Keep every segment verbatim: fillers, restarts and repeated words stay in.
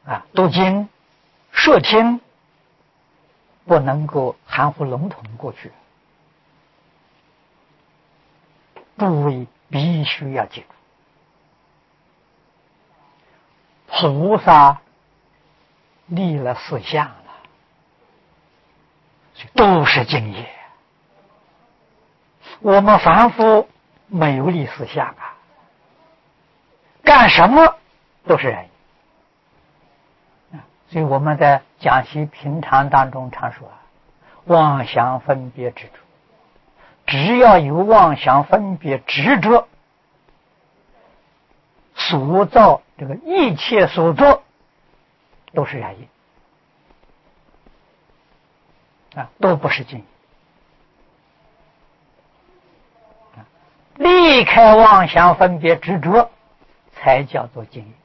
啊，读经、说听，不能够含糊笼统过去。诸位必须要记住，菩萨立了四相了，都是敬业。我们凡夫没有立四相啊，干什么都是人。所以我们在讲习平常当中常说，妄想分别执着，只要有妄想分别执着，所造这个一切所作都是染业啊，都不是净业。离开妄想分别执着，才叫做净业。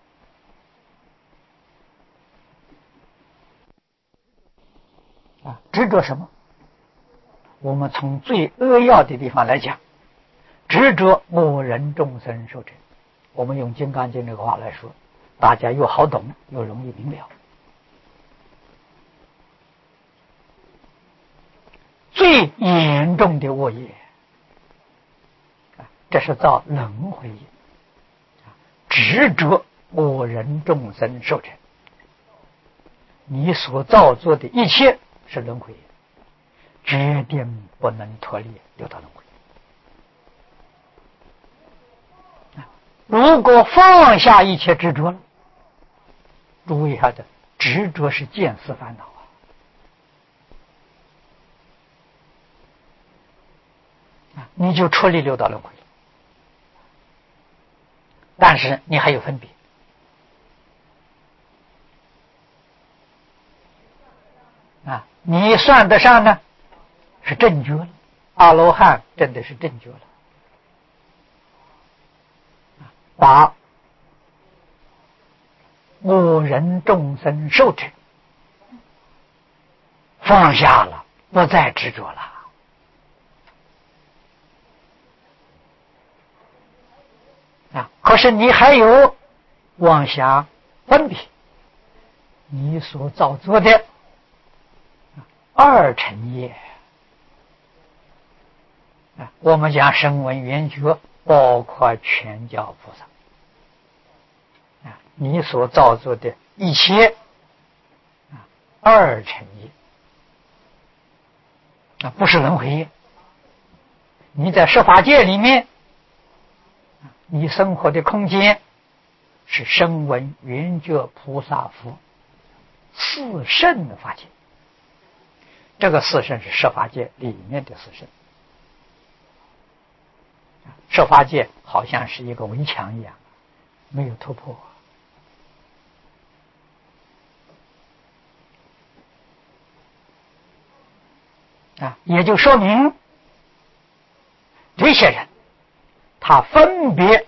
啊，执着什么？我们从最扼要的地方来讲，执着我人众生受者。我们用《金刚经》这个话来说，大家又好懂又容易明了。最严重的恶业，这是造轮回业，执着我人众生受者。你所造作的一切是轮回业，决定不能脱离六道轮回。如果放下一切执着了，诸位晓得，执着是见思烦恼啊，你就脱离六道轮回。但是你还有分别啊，你算得上呢是正觉了，阿罗汉真的是正觉了，把我人众生受者放下了，不再执着了。啊，可是你还有妄想分别，你所造作的二乘业啊，我们讲声闻缘觉，包括全教菩萨啊，你所造作的一切啊二乘业啊，不是轮回业。你在十法界里面，你生活的空间是声闻缘觉菩萨佛四圣的法界，这个四圣是十法界里面的四圣。十法界好像是一个围墙一样，没有突破啊，也就说明这些人他分别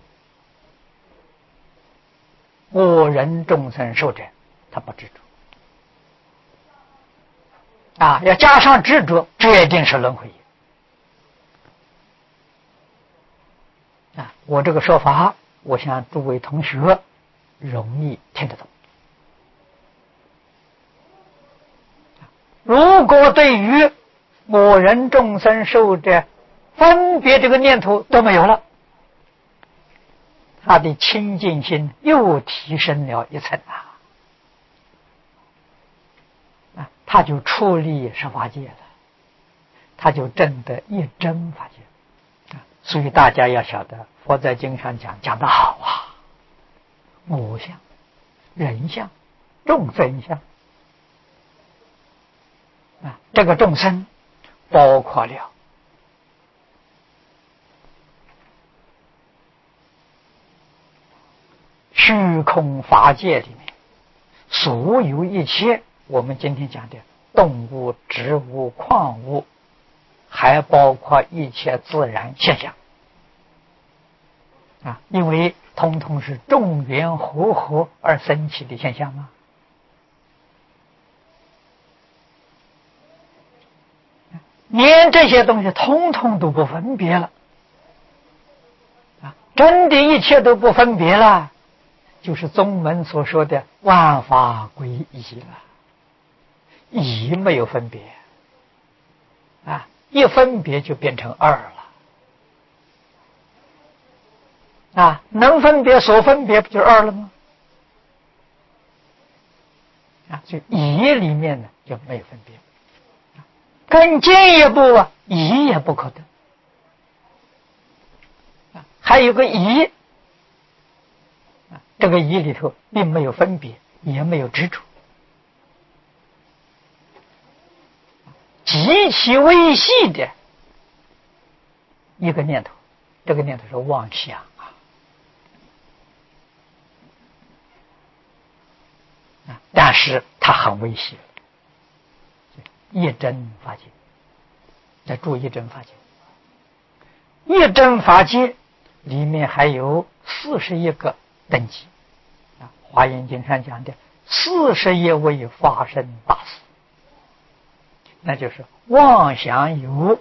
我人众生受者，他不执着啊，要加上执着，决定是轮回啊。我这个说法，我想诸位同学容易听得懂。如果对于我人众生受者分别这个念头都没有了，他的清净心又提升了一层啊，啊，他就出离十法界了，他就证得一真法界啊。所以大家要晓得，佛在经上讲讲得好啊，我相、人相、众生相啊，这个众生包括了虚空法界里面所有一切，我们今天讲的动物、植物、矿物，还包括一切自然现象啊，因为通通是众缘和合而生起的现象嘛。连这些东西通通都不分别了啊，真的一切都不分别了， 就是宗门所说的万法归一了，一没有分别啊，一分别就变成二了啊，能分别所分别不就是二了吗？啊，所以一里面呢就没有分别，更进一步啊，一也不可得啊，还有个一啊，这个一里头并没有分别，也没有执着，极其微细的一个念头，这个念头是妄想啊，啊，但是它很微细，一真法界，再注意一真法界，一真法界里面还有四十一个等级啊，《华严经》上讲的四十一位法身大士，那就是妄想有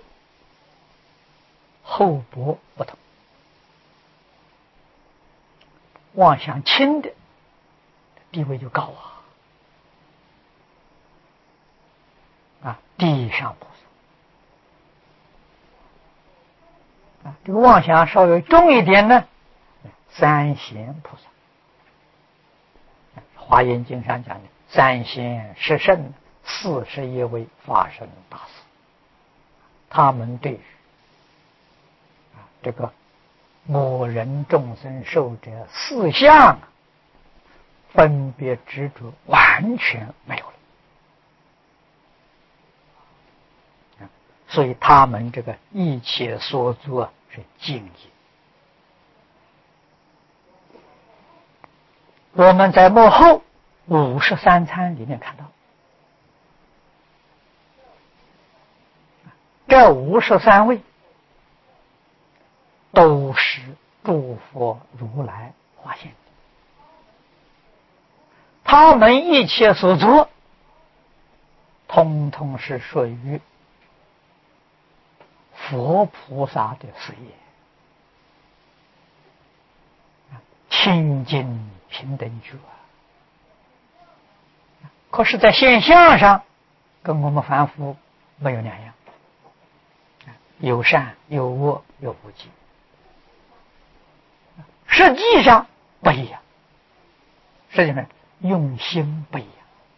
厚薄不同，妄想轻的地位就高啊，啊，地上菩萨啊，这个妄想稍微重一点呢，三贤菩萨，《华严经》上讲的三贤十圣四十一位法身大士，他们对于啊这个我人众生寿者四相分别执着完全没有了，所以他们这个一切所作是净业。我们在幕后五十三参里面看到，这五十三位都是诸佛如来化现，他们一切所作通通是属于佛菩萨的事业，清净平等觉，可是在现象上跟我们凡夫没有两样，有善有恶有无记，实际上不一样，实际上用心不一样。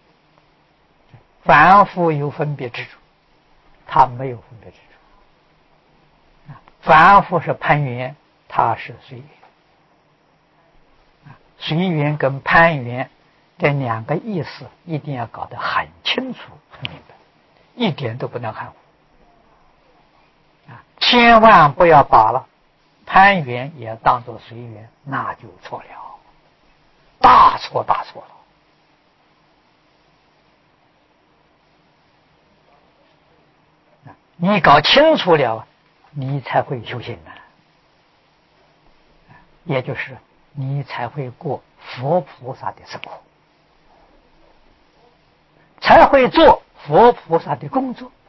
凡夫有分别之处，他没有分别之处。凡夫是攀缘，他是随缘。随缘跟攀缘这两个意思一定要搞得很清楚很明白，一点都不能含糊啊！千万不要把了攀缘也当作随缘，那就错了，大错大错了。你搞清楚了，你才会修行呢，也就是你才会过佛菩萨的生活，才会做佛菩萨的工作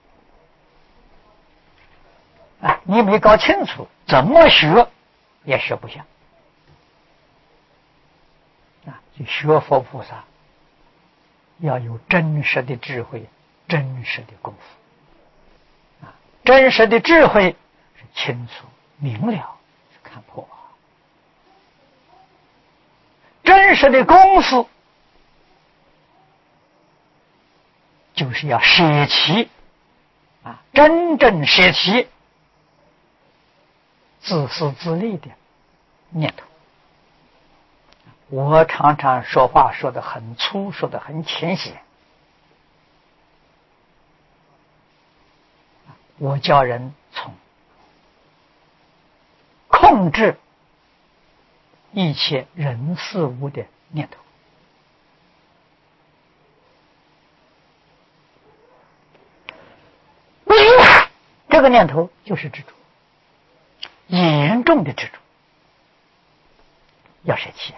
啊！你没搞清楚，怎么学也学不像啊！去学佛菩萨要有真实的智慧，真实的功夫啊！真实的智慧是清楚明了，是看破啊！真实的功夫就是要舍弃啊，真正舍弃自私自利的念头。我常常说话说得很粗，说得很浅显，我教人从控制一切人事物的念头，这个念头就是执着，严重的执着，要舍弃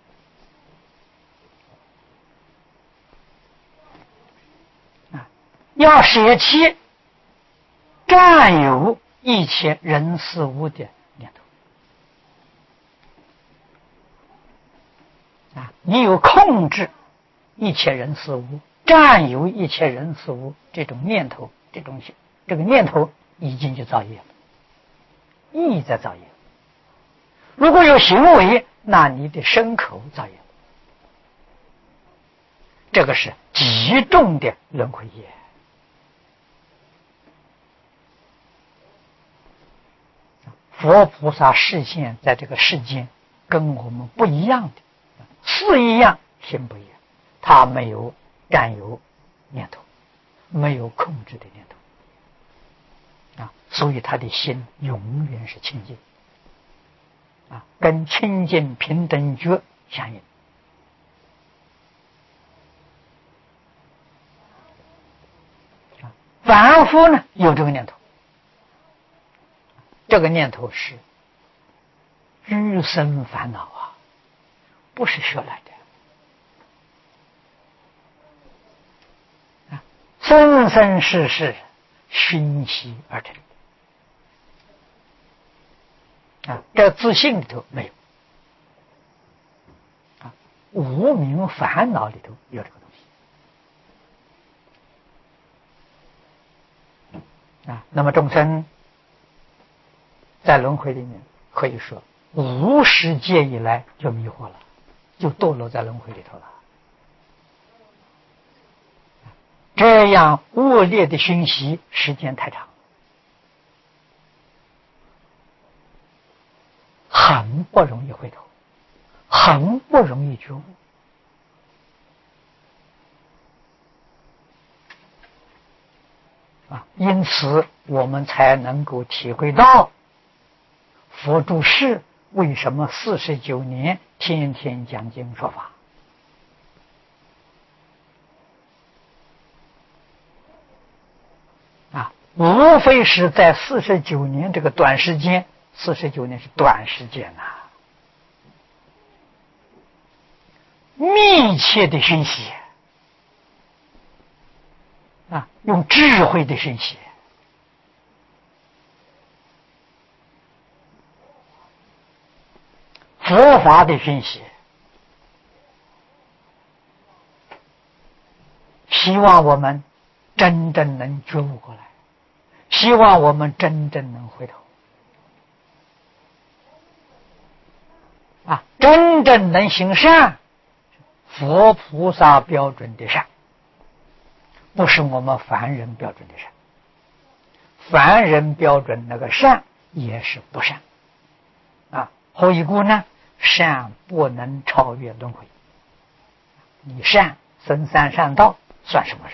啊！要舍弃占有一切人事物的念头。 你有控制一切人事物、占有一切人事物这种念头，这种这个念头已经就造业了，意在造业。如果有行为，那你的身口造业，这个是极重的轮回业。佛菩萨示现在这个世间跟我们不一样的，事一样，心不一样，他没有占有念头，没有控制的念头啊，所以他的心永远是清净啊，跟清净平等觉相应。啊，凡夫呢有这个念头，这个念头是余生烦恼啊，不是学来的啊，生生世世熏习而成啊，这自信里头没有啊，无明烦恼里头有这个东西啊。那么众生在轮回里面，可以说无始界以来就迷惑了，就堕落在轮回里头了。这样恶劣的熏习时间太长，很不容易回头，很不容易觉悟啊！因此我们才能够体会到佛住世为什么四十九年天天讲经说法啊，无非是在四十九年这个短时间，四十九年是短时间呐、啊，密切的熏习啊，用智慧的熏习，佛法的熏习，希望我们真正能觉悟过来，希望我们真正能回头啊，真正能行善，佛菩萨标准的善，不是我们凡人标准的善。凡人标准那个善也是不善啊。后一故呢，善不能超越轮回，你善僧三善道算什么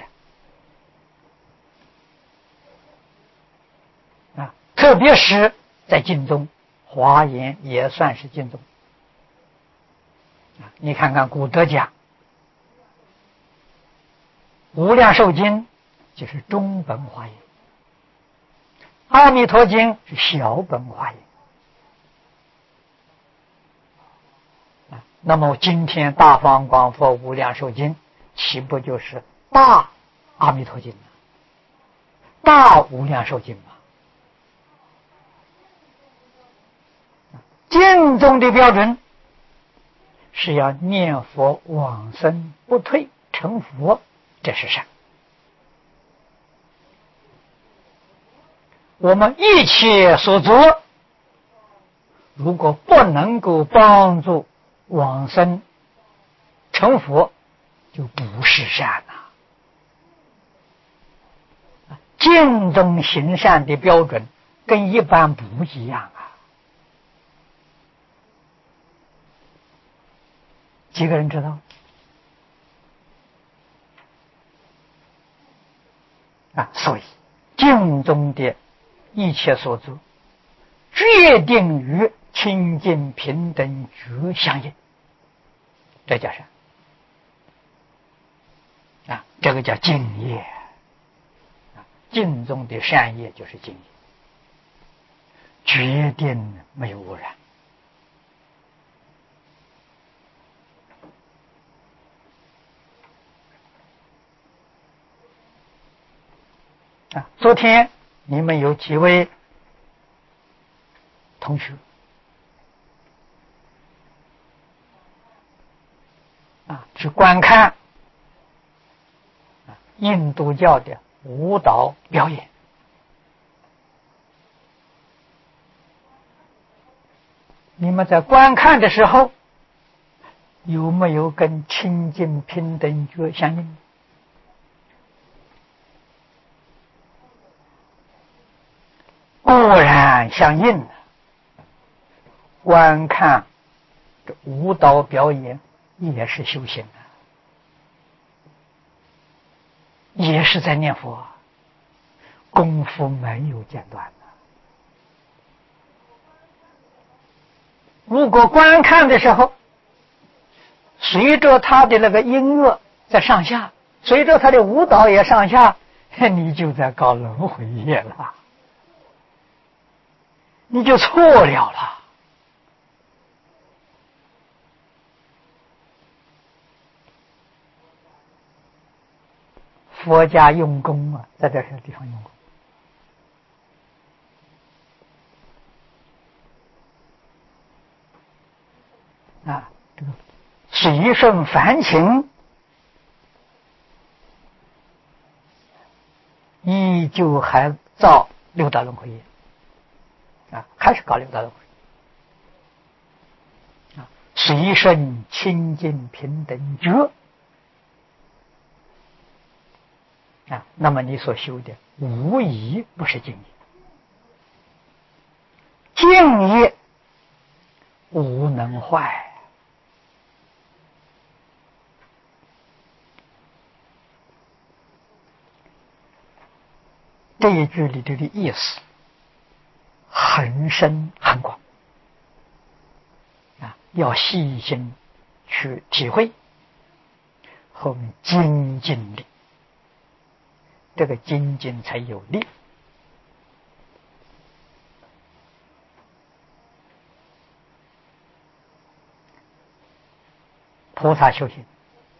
善啊？特别是在经中，华严也算是经中啊。你看看古德讲无量寿经就是中本华严，阿弥陀经是小本华严啊。那么今天大方广佛无量寿经岂不就是大阿弥陀经吗？大无量寿经吗？经中的标准是要念佛往生不退成佛，这是善。我们一切所做，如果不能够帮助往生成佛，就不是善呐、啊。经中行善的标准跟一般不一样啊。几个人知道啊？所以经中的一切所作，决定与清净平等觉相应，这叫善啊，这个叫净业啊。经中的善业就是净业，决定没有污染啊。昨天你们有几位同学啊，去观看啊印度教的舞蹈表演。你们在观看的时候，有没有跟清净平等觉相应？固然相应。观看这舞蹈表演也是修行啊，也是在念佛，功夫没有间断的。如果观看的时候，随着他的那个音乐在上下，随着他的舞蹈也上下，你就在搞轮回业了，你就错了了。佛家用功啊，在这些地方用功啊，这个随顺凡情，依旧还造六道轮回业啊，还是搞六道轮回啊，随顺清净平等觉啊，那么你所修的无疑不是净业，净业无能坏。这一句里头的意思很深很广啊，要细心去体会。后面精进力，这个精进才有力。菩萨修行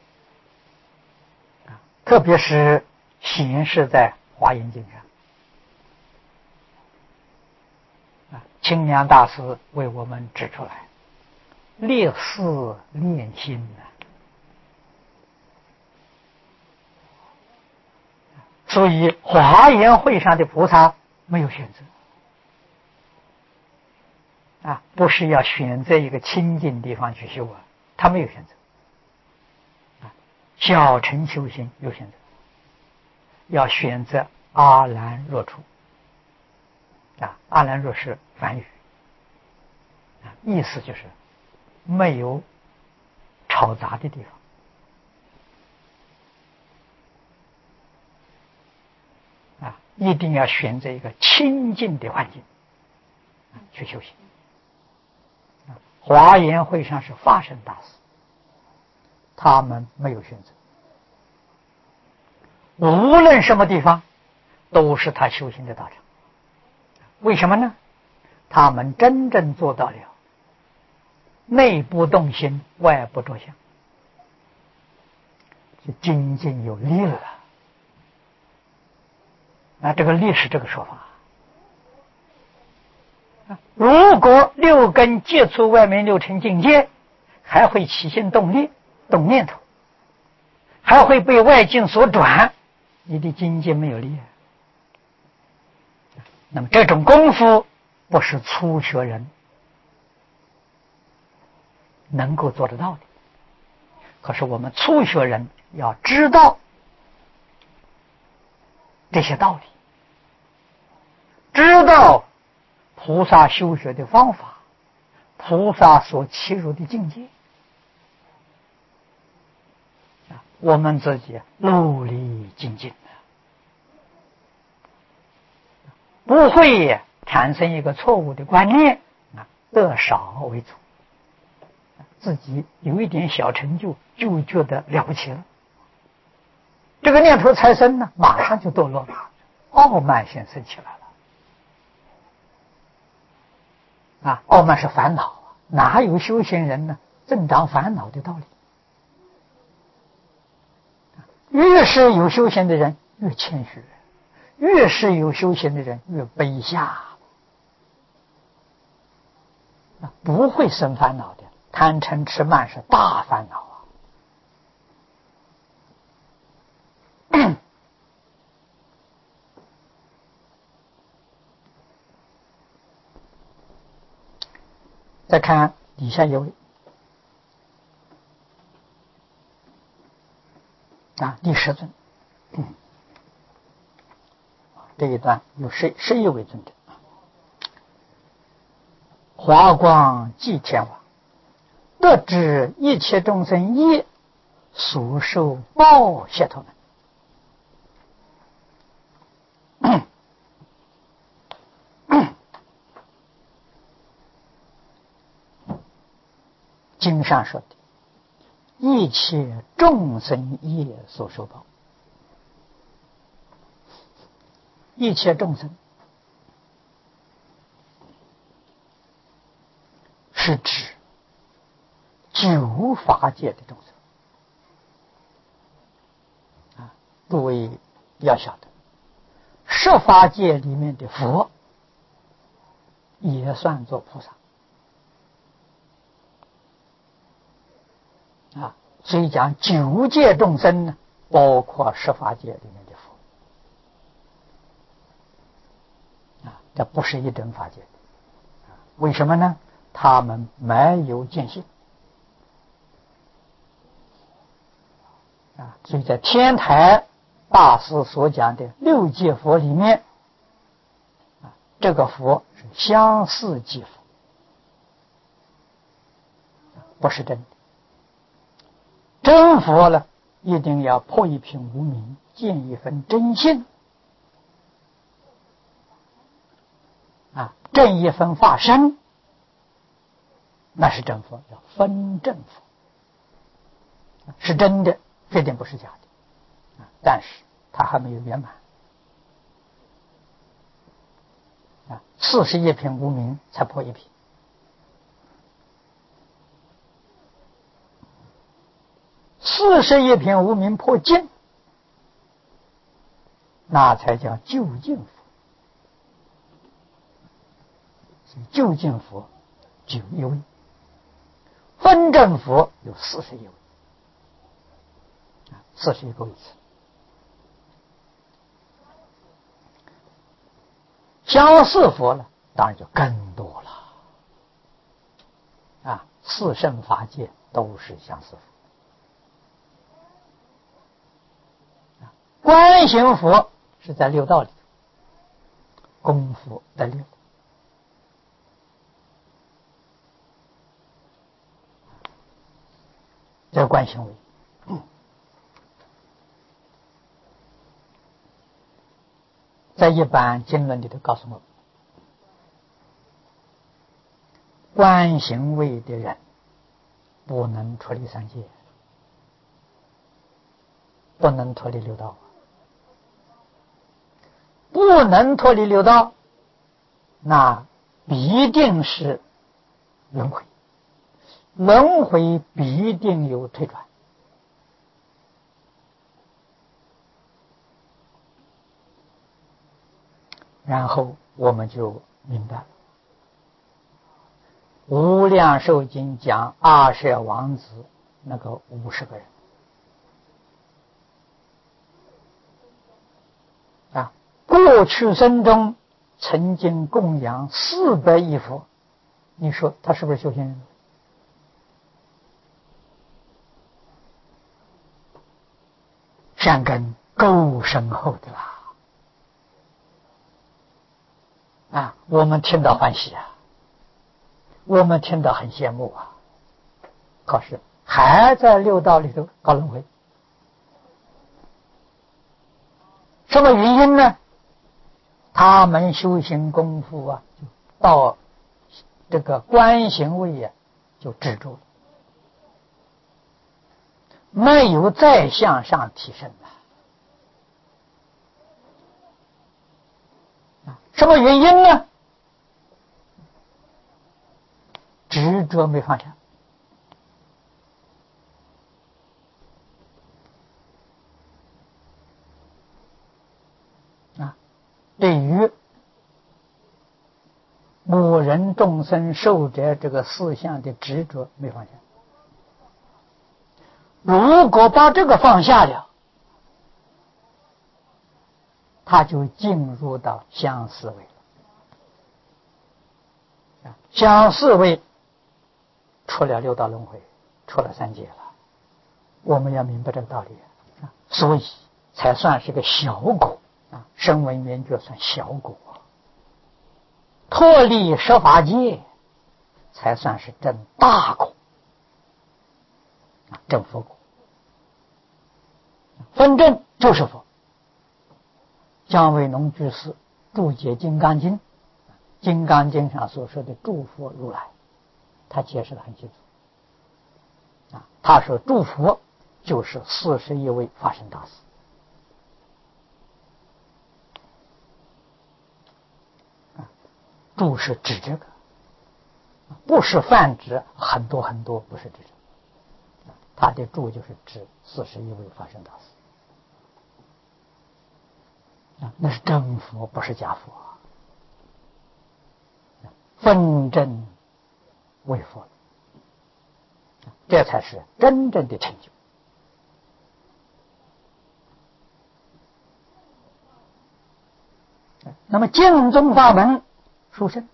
啊，特别是显示在华严经上啊，清凉大师为我们指出来，烈士练心啊。所以华严会上的菩萨没有选择啊，不是要选择一个清净地方去修啊，他没有选择啊。小乘修行有选择，要选择阿兰若处啊，阿兰若是梵语啊，意思就是没有吵杂的地方。啊，一定要选择一个清净的环境啊去修行。啊，华严会上是法身大师，他们没有选择，无论什么地方都是他修行的道场。为什么呢？他们真正做到了内部动心，外部着相，就精进有力了。啊，这个力是这个说法。如果六根接触外面六尘境界，还会起心动念、动念头，还会被外境所转，你的境界没有力。那么这种功夫不是初学人能够做得到的。可是我们初学人要知道这些道理，知道菩萨修学的方法，菩萨所契入的境界，我们自己努力精进，不会产生一个错误的观念啊，得少为主，自己有一点小成就就觉得了不起了。这个念头才生呢，马上就堕落了，傲慢先生起来了。啊，傲慢是烦恼啊，哪有修行人呢增长烦恼的道理？越是有修行的人越谦虚，越是有修行的人越卑下，不会生烦恼的。贪嗔痴慢是大烦恼啊！ 再看底下一位啊，第十尊。嗯，这一段有十十一位尊者。华光济天王，得知一切众生业所受报谢他们。经上说的，一切众生业所受报，一切众生是指九法界的众生啊，诸位要晓得，十法界里面的佛也算作菩萨啊，所以讲九界众生呢，包括十法界里面的佛啊，这不是一真法界啊，为什么呢？他们没有见性啊，所以在天台大师所讲的六界佛里面啊，这个佛是相似即佛，不是真的。真佛呢，一定要破一品无明，见一分真性啊，正一分法身，那是真佛，叫分正佛，是真的，这点不是假的啊，但是它还没有圆满啊，四十一品无明才破一品。四十一品无明破尽，那才叫究竟佛。究竟佛九一位，分正佛有四十一位，四十一个位次。相似佛呢，当然就更多了啊！四圣法界都是相似佛。观行佛是在六道里，功夫在六，这观行为，嗯，在一般经论里头告诉我们，观行为的人不能脱离三界，不能脱离六道。不能脱离六道，那必定是轮回，轮回必定有退转。然后我们就明白了，无量寿经讲阿舍王子那个五十个人啊，过去生中曾经供养四百亿佛，你说他是不是修行人？善根够深厚的啦！啊，我们听到欢喜啊，我们听到很羡慕啊，可是还在六道里头搞轮回，什么原因呢？他们修行功夫啊，就到这个观行位啊，就止住了，没有再向上提升了。什么原因呢？执着没放下。啊，对于某人众生受者这个思想的执着没放下。如果把这个放下了，他就进入到相思位了。相思位出了六道轮回，出了三界了。我们要明白这个道理啊，所以才算是个小果啊，声闻缘觉算小果，脱离十法界才算是真大果啊，真佛果。分正就是佛。姜维农居士注解《金刚经》，《金刚经》上所说的诸佛如来，他解释得很清楚啊。他说诸佛就是四十一位法身大士啊，诸是指这个，不是泛指很多很多，不是指这个，他的诸就是指四十一位法身大士。那是真佛，不是假佛，分真为佛，这才是真正的成就。那么净宗法门殊胜，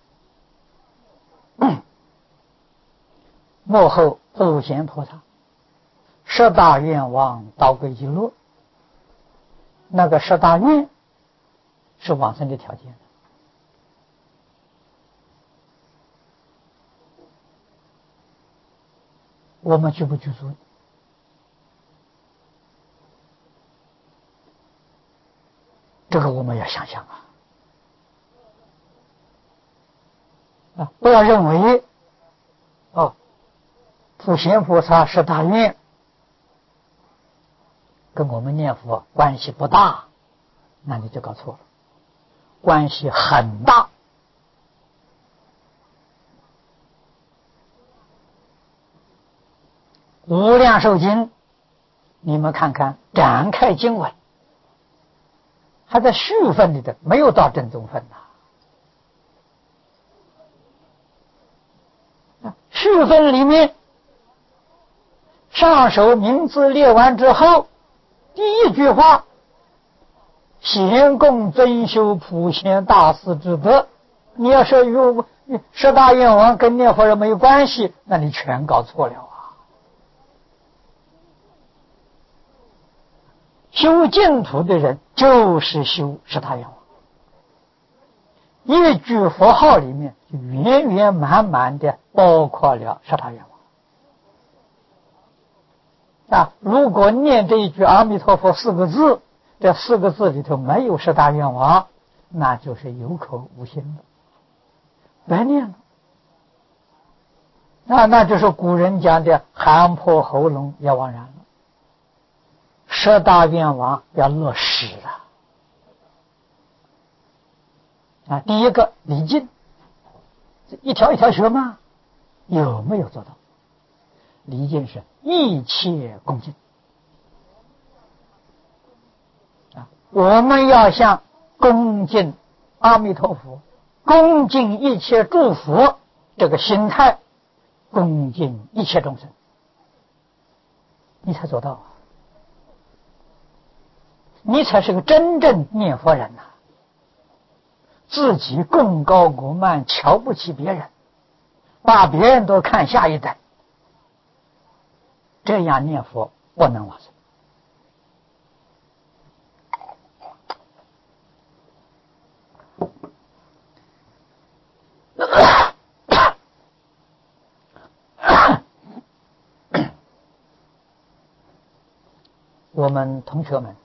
幕后普贤菩萨十大愿望导归一落，那个十大愿是往生的条件。我们具不具足？这个我们要想想啊！啊，不要认为哦，普贤菩萨十大愿跟我们念佛关系不大，那你就搞错了，关系很大。无量寿经，你们看看展开经文，还在序分里的，没有到正宗分呐、啊。序分里面，上首名字列完之后，第一句话，贤供尊修普贤大士之德。你要说有十大愿望跟念佛人没有关系，那你全搞错了啊！修净土的人就是修十大愿望，一句佛号里面就圆圆满满的包括了十大愿望啊！如果念这一句阿弥陀佛四个字，这四个字里头没有十大愿望，那就是有口无心了，白念了。那那就是古人讲的喊破喉咙也枉然了。十大愿望要落实了啊！第一个礼敬，一条一条学嘛，有没有做到？礼敬是一切恭敬啊！我们要像恭敬阿弥陀佛、恭敬一切诸佛这个心态，恭敬一切众生，你才做到啊！你才是个真正念佛人呐、啊！自己贡高过慢，瞧不起别人，把别人都看下一等，这样念佛不能往生。我们同学们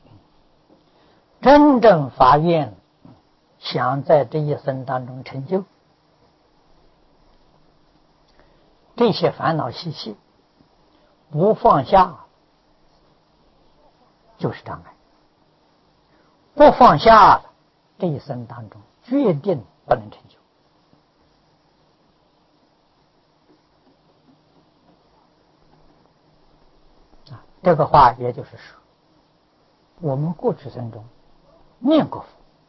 真正发愿，想在这一生当中成就，这些烦恼习气不放下就是障碍，不放下了，这一生当中决定不能成就啊！这个话也就是说，我们过去生中念过佛，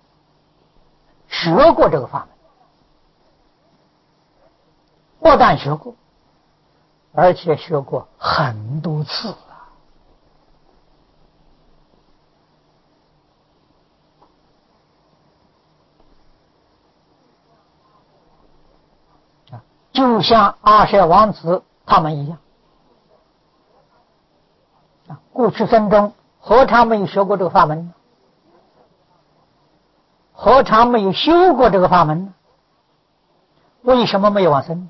学过这个法门，不但学过，而且学过很多次啊！就就像阿舍王子他们一样。啊，过去生中何尝没有学过这个法门呢？何尝没有修过这个法门呢？为什么没有往生？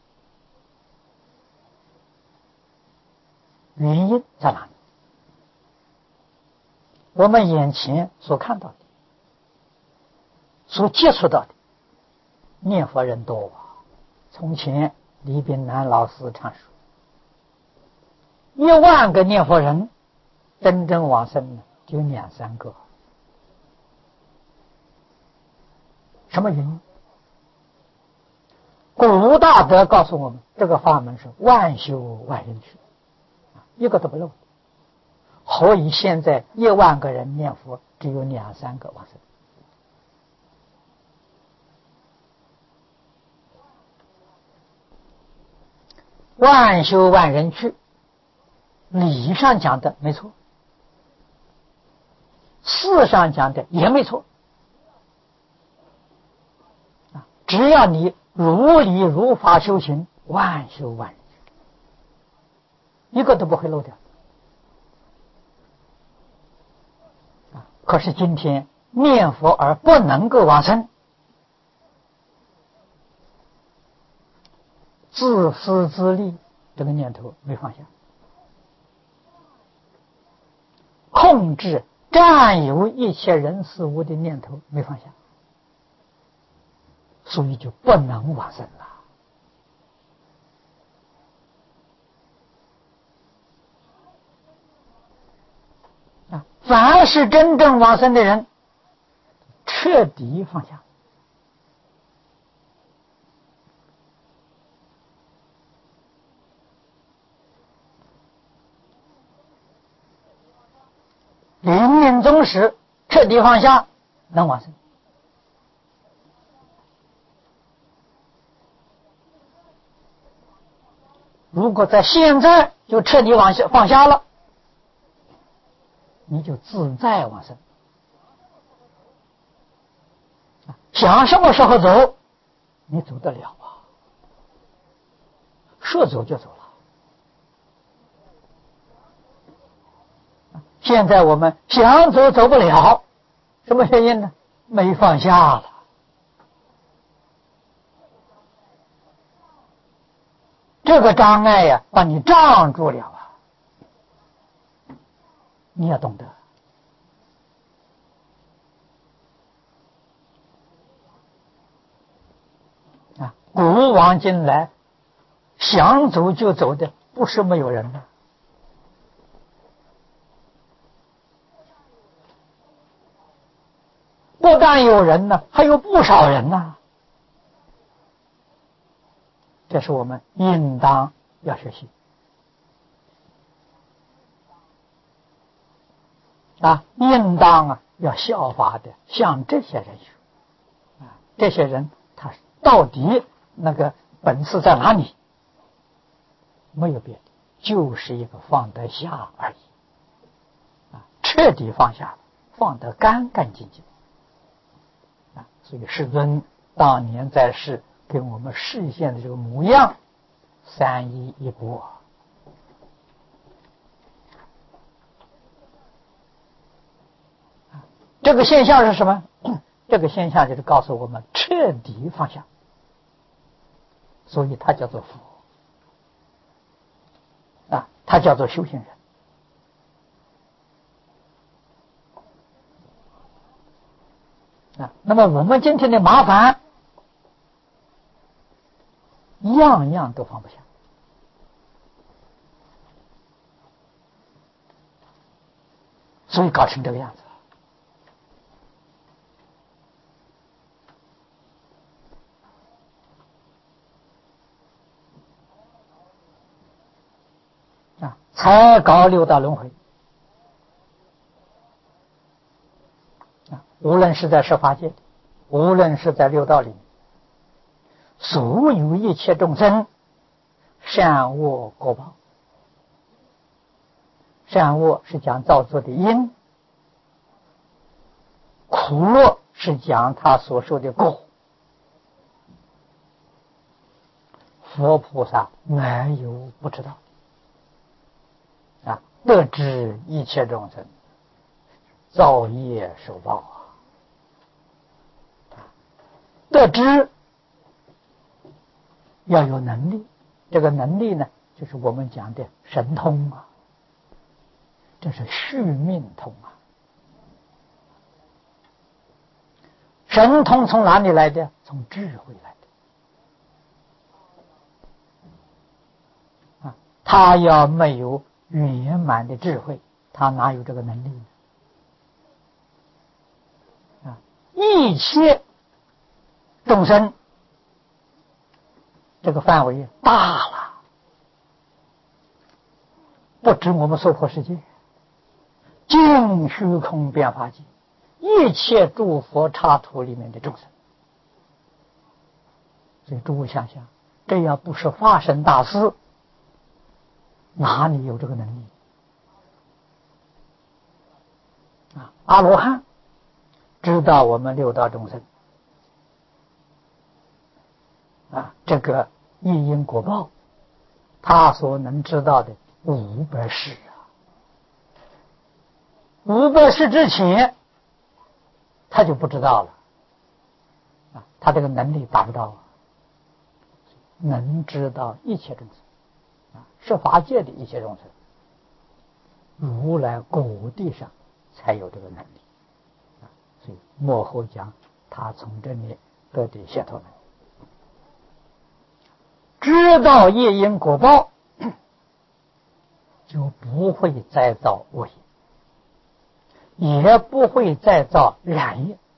原因在哪里？我们眼前所看到的，所接触到的念佛人多啊。从前李炳南老师阐述，一万个念佛人，真正往生呢就两三个。什么原因？古大德告诉我们，这个法门是万修万人去，一个都不漏。何以现在一万个人念佛，只有两三个往生？万修万人去，理上讲的没错，事上讲的也没错。只要你如理如法修行，万修万人去，一个都不会漏掉。可是今天念佛而不能够往生，自私自利这个念头没放下，控制占有一切人事物的念头没放下，所以就不能往生了。啊，凡是真正往生的人，彻底放下。临命终时彻底放下，能往生。如果在现在就彻底往下放下了，你就自在往生。想什么时候走，你走得了啊？说走就走了。现在我们想走走不了，什么原因呢？没放下了。这个障碍呀、啊，把你障住了啊！你要懂得。啊，古往今来，想走就走的不是没有人的。不但有人呢，还有不少人呢。这是我们应当要学习啊，应当啊要效法的向这些人学啊，这些人他到底那个本事在哪里？没有别的，就是一个放得下而已啊，彻底放下了，放得干干净净啊。所以世尊当年在世给我们示现的这个模样，三一一波。这个现象是什么？这个现象就是告诉我们彻底放下，所以它叫做佛啊，它叫做修行人啊。那么我们今天的麻烦，样样都放不下。所以搞成这个样子啊，才搞六道轮回啊！无论是在十法界，无论是在六道里，所有一切众生，善恶果报。善恶是讲造作的因，苦乐是讲他所受的果。 佛菩萨没有不知道啊，得知一切众生造业受报啊，得知要有能力，这个能力呢，就是我们讲的神通啊，这是续命通啊。神通从哪里来的？从智慧来的啊！他要没有圆满的智慧，他哪有这个能力呢？啊！一切众生这个范围大了，不止我们娑婆世界，尽虚空变化界，一切诸佛刹土里面的众生。所以诸位想想，这要不是化身大师，哪里有这个能力啊？阿罗汉知道我们六道众生啊，这个业因果报，他所能知道的五百世啊，五百世之前他就不知道了啊，他这个能力达不到啊，能知道一切众生啊，十法界的一切众生，如来果地上才有这个能力啊，所以末后讲他从这里得的解脱门。知道业因果报，就不会再造恶业，也不会再造染业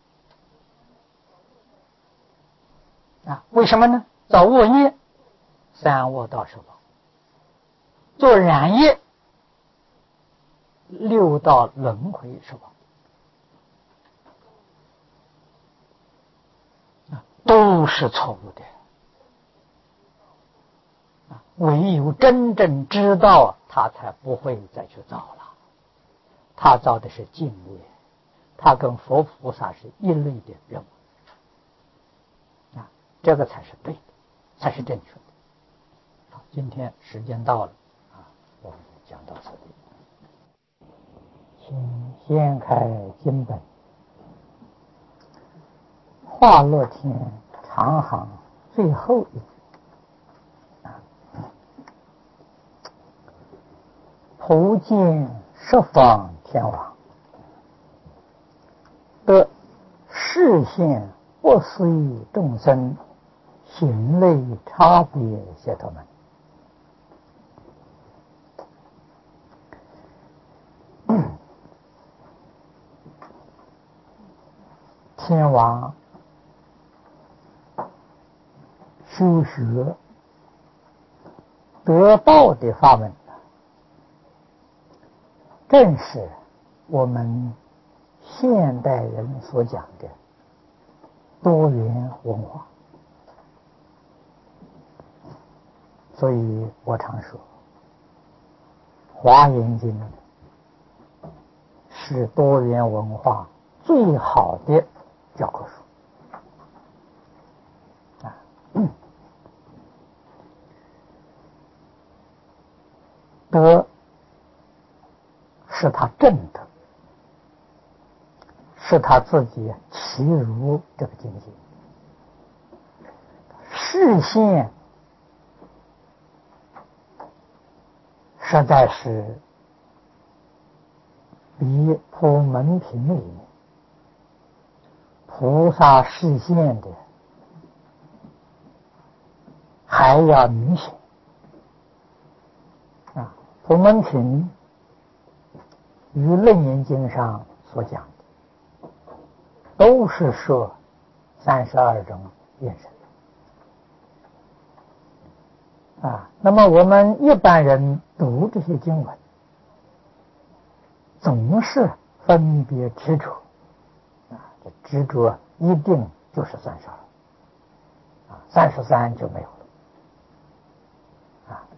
啊？为什么呢？造恶业，三恶道受报；做染业，六道轮回受报啊，都是错误的。唯有真正知道，他才不会再去造了。他造的是净业，他跟佛菩萨是一类的人物啊，这个才是对的，才是正确的。好，今天时间到了啊，我们讲到这里，请掀开经本，化乐天长行最后一句。普见十方天王，得视现不思议众生行类差别解脱门。天王修学得报的法门，正是我们现代人所讲的多元文化。所以我常说，华严经是多元文化最好的教科书啊。德是他正的，是他自己契入这个境界。视线实在是比普门品里面菩萨视线的还要明显啊。普门品与楞严经上所讲的都是说三十二种愿神啊。那么我们一般人读这些经文，总是分别执着啊，这执着一定就是三十二啊，三十三就没有了啊。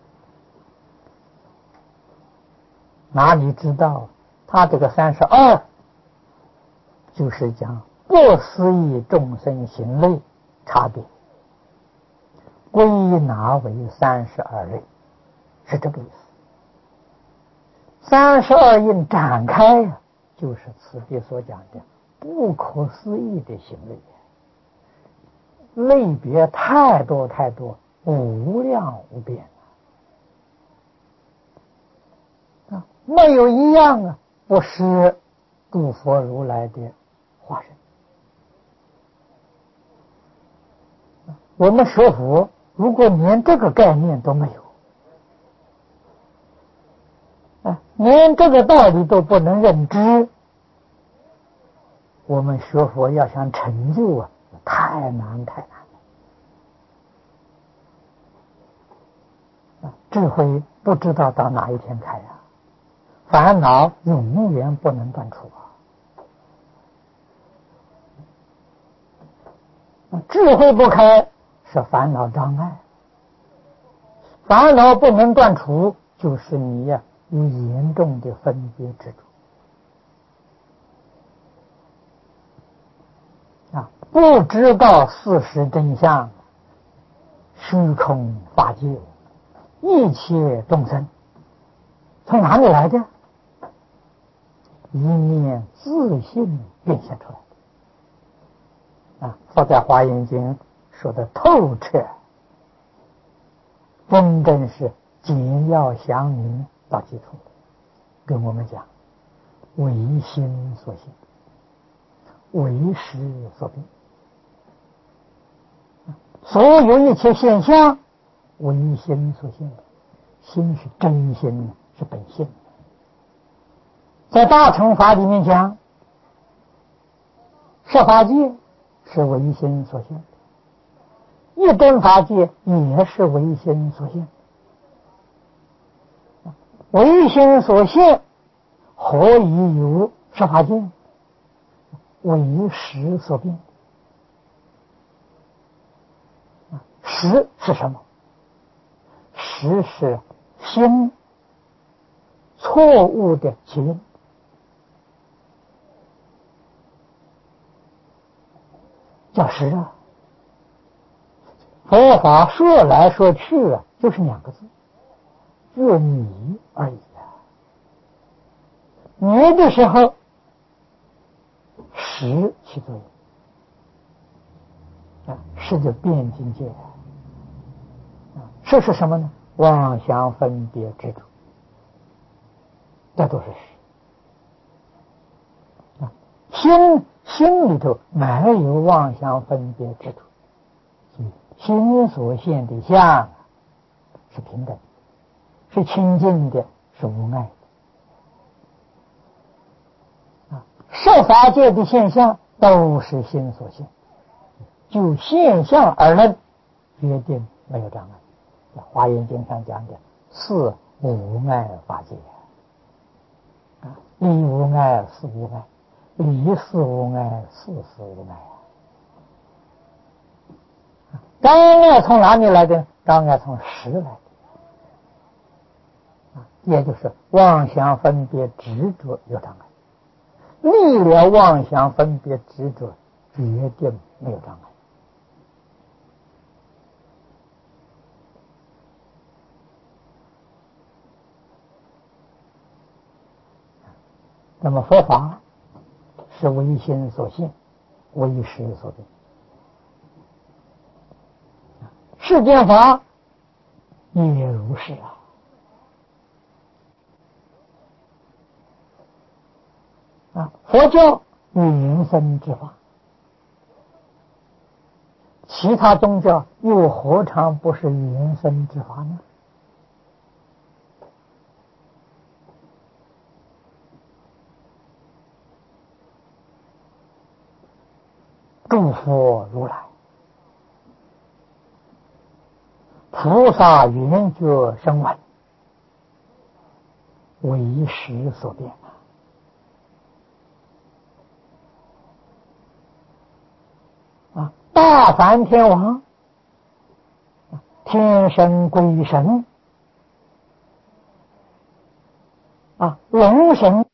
哪里知道他这个三十二就是讲不思议众生行类差别， 归纳为三十二类，是这个意思。三十二印展开呀、啊，就是此地所讲的不可思议的行为，类别太多太多，无量无边啊！没有一样啊，不是诸佛如来的化身。我们学佛，如果连这个概念都没有，啊，连这个道理都不能认知，我们学佛要想成就啊，太难太难了。啊，智慧不知道到哪一天开啊，烦恼永远不能断除啊。智慧不开是烦恼障碍，烦恼不能断除，就是你呀、啊、有严重的分别执着啊，不知道事实真相，虚空法界，一切众生从哪里来的？一念自信变现出来的啊！佛在《华严经》说的透彻，真正是简要详明到基础，跟我们讲唯心所现，唯识所变，所有一切现象唯心所现，心是真心，是本性。在大乘法里面讲，设法界是唯心所现，一真法界也是唯心所现。唯心所现，何以有设法界？唯识所变。识是什么？识是心错误的起因。叫识啊，佛法说来说去啊，就是两个字，就迷而已啊。迷的时候，识起作用啊，识就变境界啊。识是什么呢？妄想分别执着，这都是识啊。心心里头没有妄想分别执着，所以心所现的相是平等，是清净的，是无碍的啊。设法界的现象都是心所现，就现象而论，决定没有障碍。在《华严经》上讲的四无碍法界啊，一无碍，四无碍，离四无碍，四四无碍啊。障碍从哪里来的？障碍从识来的啊，也就是妄想分别执着有障碍，离了妄想分别执着，决定没有障碍。那么佛法是唯心所现，唯识所变。世间法也如是啊。啊，佛教原生之法，其他宗教又何尝不是原生之法呢？诸佛如来，菩萨圆觉声闻，唯识所变啊！大梵天王，天神鬼神啊，龙神